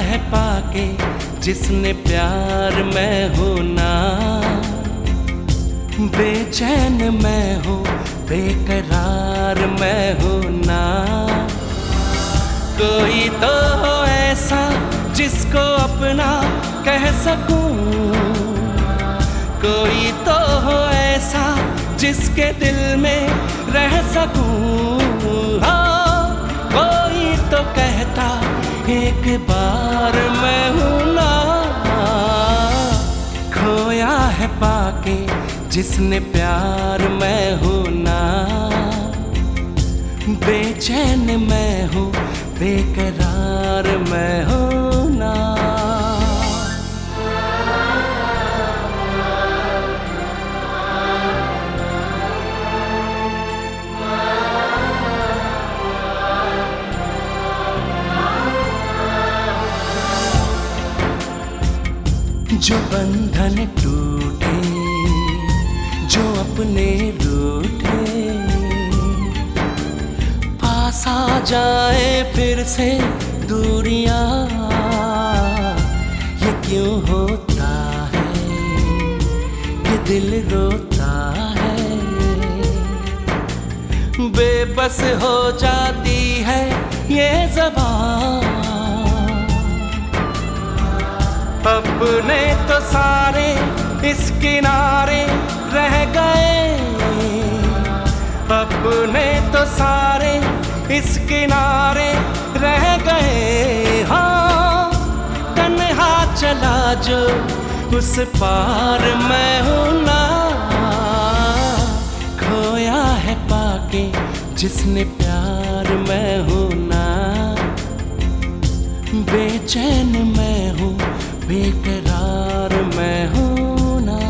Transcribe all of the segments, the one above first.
है पाके जिसने प्यार मैं हूँ ना। बेचैन मैं हूँ, बेकरार मैं हूँ ना। कोई तो हो ऐसा जिसको अपना कह सकूं, कोई तो हो ऐसा जिसके दिल में रह सकूं। हाँ, कोई तो कहता एक बार मैं हूँ ना। खोया है पाके जिसने प्यार मैं हूँ ना। बेचैन मैं हूँ, बेकरार मैं हूँ ना। जो बंधन टूटे, जो अपने रूठे, पास आ जाए फिर से दूरियां। ये क्यों होता है, ये दिल रोता है। बेबस हो जाती है ये ज़बान। अपने तो सारे इस किनारे रह गए, अपने तो सारे इस किनारे रह गए। हाँ, तन्हा चला जो उस पार मैं हूँ ना। खोया है पाके जिसने प्यार मैं हूँ ना। बेचैन मैं हूँ, बेकरार मैं हूँ ना।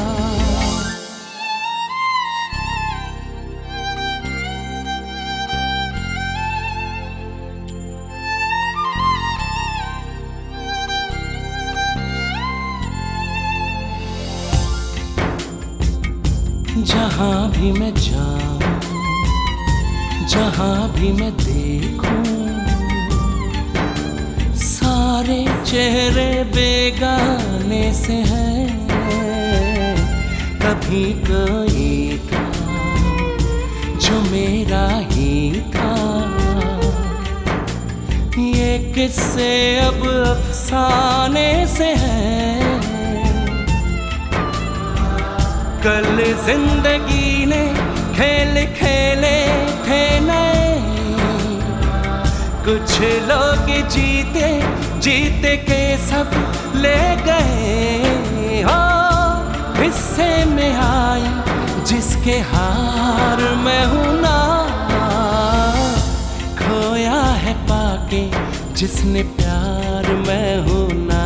जहाँ भी मैं जाऊँ, जहाँ भी मैं देखूं, सारे चेहरे बेगाने से हैं। कभी कोई था जो मेरा ही था। ये किस्से अब अफसाने से हैं। कल जिंदगी ने खेल खेले थे नए, कुछ लोग जीते जीते के सब ले गए। हाँ, हिस्से में आई जिसके हार मैं हूँ ना। खोया है पाके जिसने प्यार मैं हूँ ना।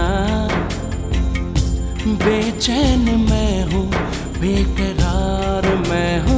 बेचैन मैं हूँ, बेकरार मैं हूँ।